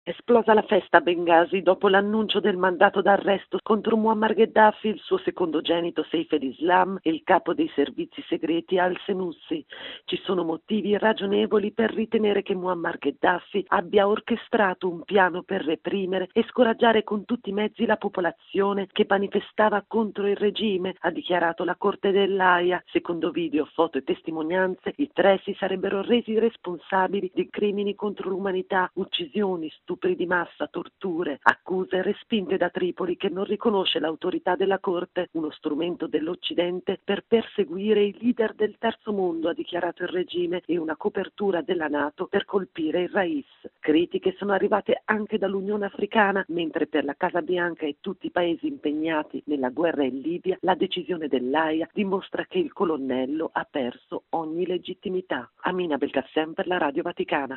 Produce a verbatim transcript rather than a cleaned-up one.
Esplosa la festa a Bengasi dopo l'annuncio del mandato d'arresto contro Muammar Gheddafi, il suo secondogenito Saif el-Islam e il capo dei servizi segreti al-Senussi. Ci sono motivi ragionevoli per ritenere che Muammar Gheddafi abbia orchestrato un piano per reprimere e scoraggiare con tutti i mezzi la popolazione che manifestava contro il regime, ha dichiarato la Corte dell'Aia. Secondo video, foto e testimonianze, i tre si sarebbero resi responsabili di crimini contro l'umanità, uccisioni, stupri di massa, torture, accuse respinte da Tripoli, che non riconosce l'autorità della Corte, uno strumento dell'Occidente per perseguire i leader del terzo mondo, ha dichiarato il regime, e una copertura della NATO per colpire il Rais. Critiche sono arrivate anche dall'Unione Africana, mentre per la Casa Bianca e tutti i paesi impegnati nella guerra in Libia la decisione dell'Aia dimostra che il colonnello ha perso ogni legittimità. Amina Belkacem per la Radio Vaticana.